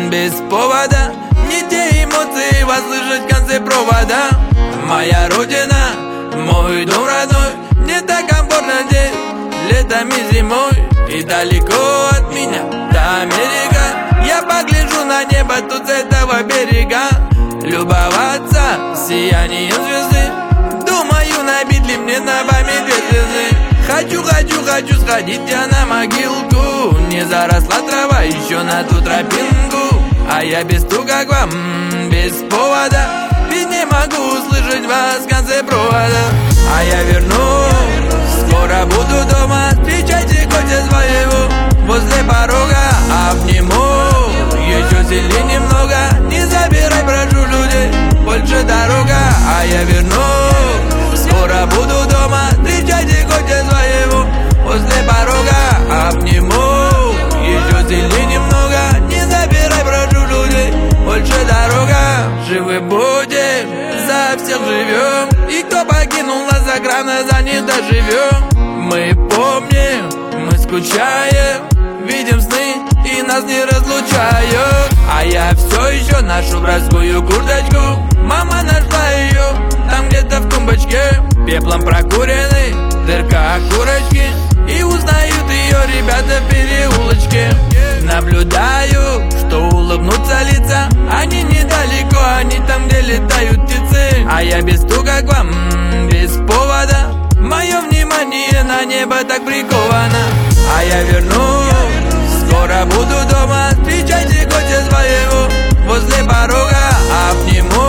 без повода. Не те эмоции вас слышать в конце провода. Моя родина, мой дом родной. Мне так комфортно здесь, летом и зимой. И далеко от меня до Америка. Я погляжу на небо тут с этого берега. Любоваться сиянием звезды. Думаю, набить ли мне на память две звезды. Хочу сходить я на могилку. Не заросла трава еще на ту тропинку. А я без стука к вам, без повода. Ведь не могу услышать вас в конце провода. А я вернусь, скоро буду дома. Встречайте гостя своего возле порога. Обниму, еще сильнее немного. Не забирай, прошу людей, больше дорога. А я вернусь, скоро буду дома. Встречайте гостя своего возле порога. Обниму, еще сильнее немного. Не забирай, прошу людей, больше дорога. Живы будем, за всех живем. И кто покинул нас за граной, за них доживем. Мы помним, мы скучаем, видим сны и нас не разлучают. А я все еще ношу братскую курточку. Мама нашла ее там где-то в тумбочке. Пеплом прокуренный, дырка окурочки. И узнают ее ребята в переулочке. Наблюдаю, что улыбнутся лица. Они недалеко, они там, где летают птицы. А я без стука к вам, без повода. Мое внимание на небо так приковано. А я вернусь, скоро буду дома. Встречайте гостя своего возле порога. Обниму,